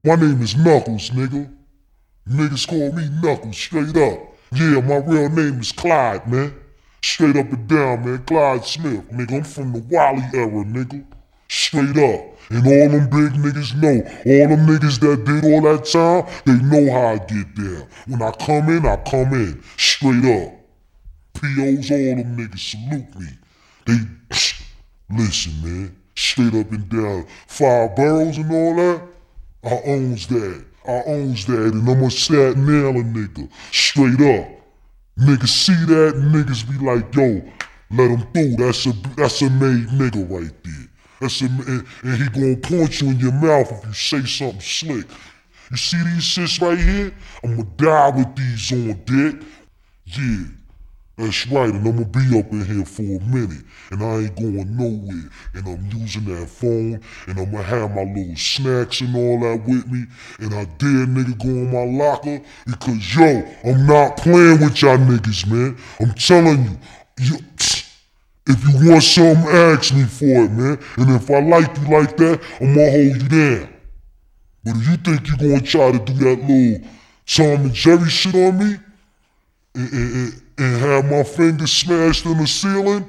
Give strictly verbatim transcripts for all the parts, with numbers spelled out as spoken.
My name is Knuckles, nigga. Niggas call me Knuckles, straight up. Yeah, my real name is Clyde, man. Straight up and down, man. Clyde Smith, nigga. I'm from the Wally era, nigga. Straight up. And all them big niggas know. All them niggas that did all that time, they know how I get down. When I come in, I come in. Straight up. P Os, all them niggas salute me. They, listen, man. Straight up and down. Five boroughs and all that, I owns that. I owns that, and I'ma sat nail a nigga. Straight up. Niggas see that, niggas be like, yo, let him through. That's a that's a made nigga right there. That's a, and, and he gonna point you in your mouth if you say something slick. You see these shits right here? I'ma die with these on deck. Yeah. That's right, and I'ma be up in here for a minute, and I ain't going nowhere, and I'm using that phone, and I'ma have my little snacks and all that with me, and I dare nigga go in my locker, because yo, I'm not playing with y'all niggas, man. I'm telling you, you if you want something, ask me for it, man, and if I like you like that, I'ma hold you down. But if you think you gonna try to do that little Tom and Jerry shit on me, and, and, and and have my fingers smashed in the ceiling?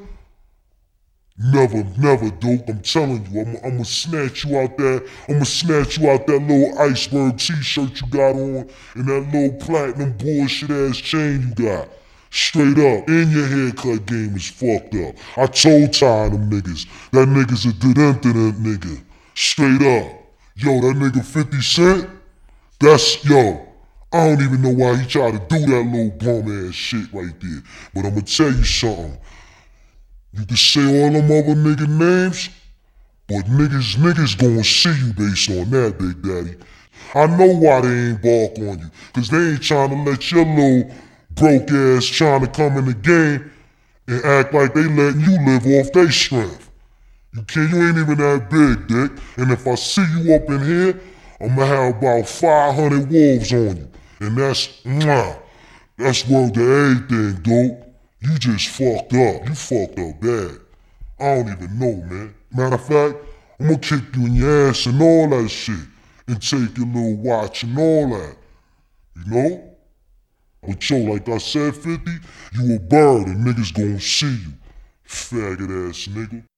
Never, never, dope. I'm telling you, I'm, I'ma snatch you out that, I'ma snatch you out that little iceberg t-shirt you got on and that little platinum bullshit ass chain you got. Straight up, and your haircut game is fucked up. I told Ty them niggas, that nigga's a dident nigga. Straight up. Yo, that nigga fifty cent, that's, yo, I don't even know why he tried to do that little bum ass shit right there. But I'ma tell you something. You can say all them other nigga names, but niggas, niggas gonna see you based on that, Big Daddy. I know why they ain't bark on you, cause they ain't trying to let your little broke ass trying to come in the game and act like they letting you live off their strength. You can't, you ain't even that big, dick. And if I see you up in here, I'ma have about five hundred wolves on you. And that's, mwah, that's worth to everything, dope. You just fucked up. You fucked up bad. I don't even know, man. Matter of fact, I'm gonna kick you in your ass and all that shit. And take your little watch and all that. You know? But yo, like I said, fifty, you a bird and niggas gonna see you. Faggot ass nigga.